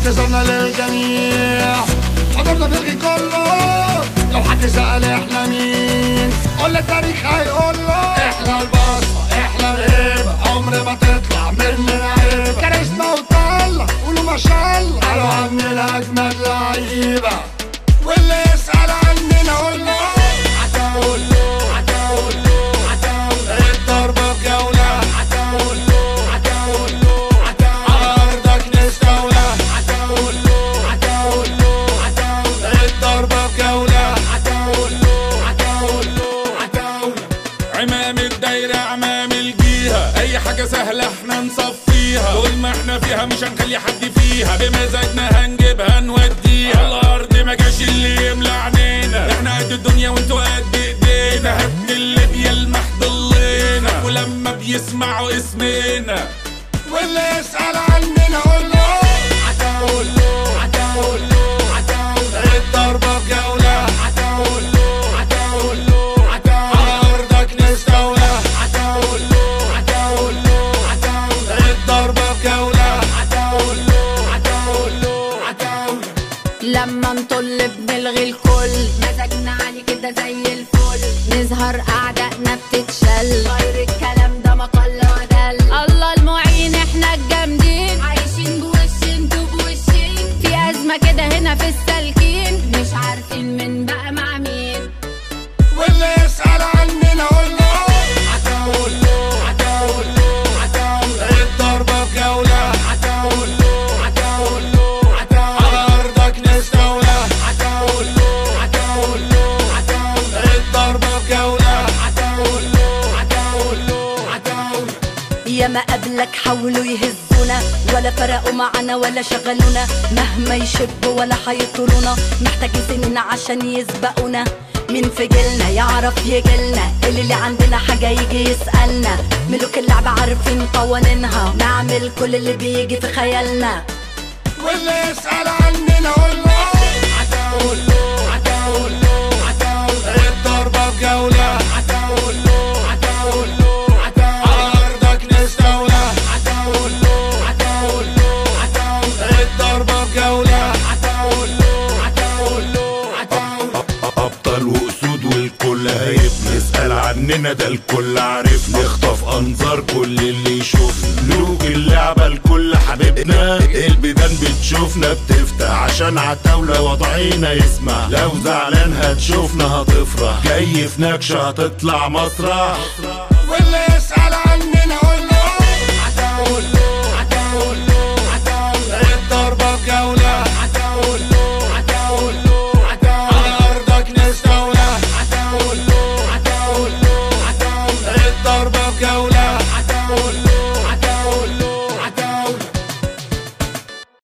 اعتذرنا للجميع، حضرنا في الغي كله. لو حد سأل احنا مين، قول التاريخ هيقوله. احنا البصمة، احنا الهيبة، عمر ما تطلع مننا عيبة. كاريزما وطلة، قولوا ما شاء الله، قالوا عننا أجمد لعيبة. واللي يسأل عننا قوله عتاولة، عتاولة، عتاولة. الضربة بجولة، عتاولة، عتاولة، عتاولة. على أرضك نستولى، عتاولة، عتاولة، عتاولة. الضربة بجولة، عتاولة، عتاولة، عتاولة. عمام الدايرة عمام الجيهة، أي حاجة سهلة احنا نصفيها. طول ما احنا فيها مش هنخلي حد فيها، بمزاجنا هنجيبها نوديها. على الأرض ما جاش اللي يملى عنينا، احنا قد الدنيا وانتوا قد ايدينا. هبن اللي بيلمح ضلينا، ولما بيسمعوا اسمنا. واللي يسأل عننا قوله عتاولة، عتاولة، عتاولة. الضربة بجولة، عتاولة، عتاولة، عتاولة. على أرضك نستولى، عتاولة، عتاولة، عتاولة. الضربة بجولة، عتاولة، عتاولة، عتاولة. لما نطل بنلغي الكل، مزاجنا عالي كده زي الفل. نظهر أعدائنا بتتشل، غير الكلام ده مقل ودل. الله المعين احنا الجامدين، عايشين بوش انتوا بوشين. في أزمة كده هنا في السالكين، مش عارفين من بقى مع مين. واللي يسأل عننا قوله عتاولة، عتاولة، عتاولة. الضربة بجولة، عتاولة، عتاولة، عتاولة. على أرضك نستولى، عتاولة، عتاولة، عتاولة. الضربة بجولة، عتاولة، عتاولة، عتاولة. ياما قبلك حاولوا يهزونا، ولا فرقوا معانا ولا شغلونا. مهما يشبوا ولا هيطرونا، محتاجين سنين عشان يسبقونا. مين في جيلنا يعرف يجيلنا، اللي عندنا حاجة يجي يسألنا. ملوك اللعبة عارفين قوانينها، نعمل كل اللي بيجي في خيالنا. واللي يسأل عننا قوله عتاولة، عتاولة، عتاولة. الضربة بجولة، عتاولة، عتاولة، عتاولة. على أرضك نستولى، عتاولة، عتاولة، عتاولة. الضربة بجولة، عتاولة، عتاولة، عتاولة. أبطال وأسود والكل هيبنا، اسأل عننا ده الكل عارفنا. نخطف أنظار كل اللي يشوفنا، ملوك اللعبة الكل حبيبنا. البيبان بتشوفنا بتفتح، عشان عتاولة وضعينا يسمع. لو زعلان هتشوفنا هتفرح، جاي في نكشة هتطلع مسرح. واللي